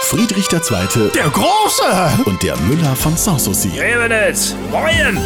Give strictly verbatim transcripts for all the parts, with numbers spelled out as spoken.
Friedrich der Zweite. Der Große! Und der Müller von Sanssouci. Revenitz, moin!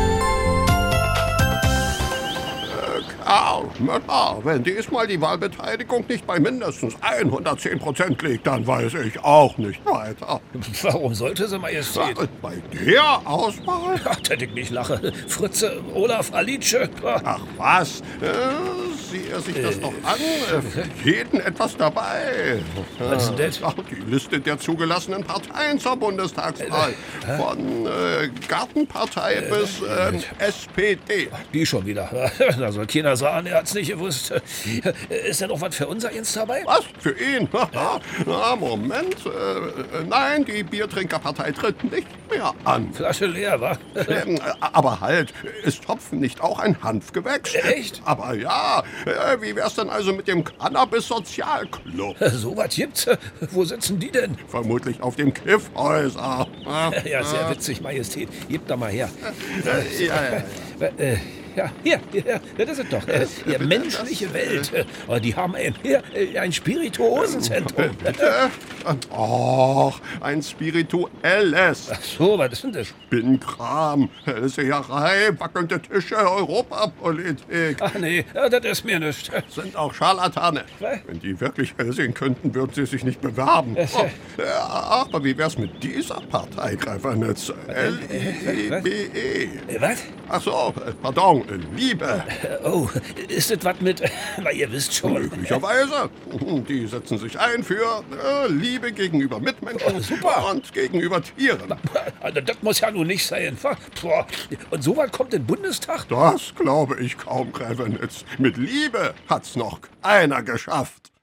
Karl Müller, wenn diesmal die Wahlbeteiligung nicht bei mindestens hundertzehn Prozent liegt, dann weiß ich auch nicht weiter. Warum sollte sie, Majestät? Bei der Auswahl? Ach, dass ich nicht lache. Fritze, Olaf, Alice. Ach was, äh, sieh er sich das Äh, doch an. Äh, für jeden etwas dabei. Was ist denn das? Ach, die Liste der zugelassenen Parteien zur Bundestagswahl. Von äh, Gartenpartei bis äh, S P D. Die schon wieder. Da soll keiner sagen, er hat's nicht gewusst. Ist denn noch was für unser Jens dabei? Was? Für ihn? Na, Moment. Äh, nein, die Biertrinkerpartei tritt nicht mehr an. Flasche leer, wa? Ähm, aber halt, ist Topfen nicht auch ein Hanfgewächs? Echt? Aber ja, äh, wie wär's denn also mit dem Cannabis-Sozialclub? So was gibt's? Wo sitzen die denn? Vermutlich auf dem Kiffhäuser. Ja, sehr witzig, Majestät. Gebt da mal her. Äh, ja, ja. Äh, Ja, hier, hier, das ist doch. Äh, ja, menschliche Welt. Äh, die haben ein, hier, äh, ein Spirituosenzentrum. Bitte? Och, ein spirituelles. Ach so, was ist denn das? Spinnkram, Hellseherei, wackelnde Tische, Europapolitik. Ach nee, ja, das ist mir nichts. Sind auch Scharlatane. Was? Wenn die wirklich hell sehen könnten, würden sie sich nicht bewerben. Oh, ja, aber wie wär's mit dieser Partei, Greifernitz? L I E B E. Äh, was? Ach so, äh, pardon, äh, Liebe. Oh, ist das was mit. Na, ihr wisst schon. Möglicherweise. Die setzen sich ein für äh, Liebe gegenüber Mitmenschen Oh, super. und gegenüber Tieren. Also, das muss ja nun nicht sein. Boah. Und so was kommt in den Bundestag? Das glaube ich kaum, Greifernitz. Mit Liebe hat's noch keiner geschafft.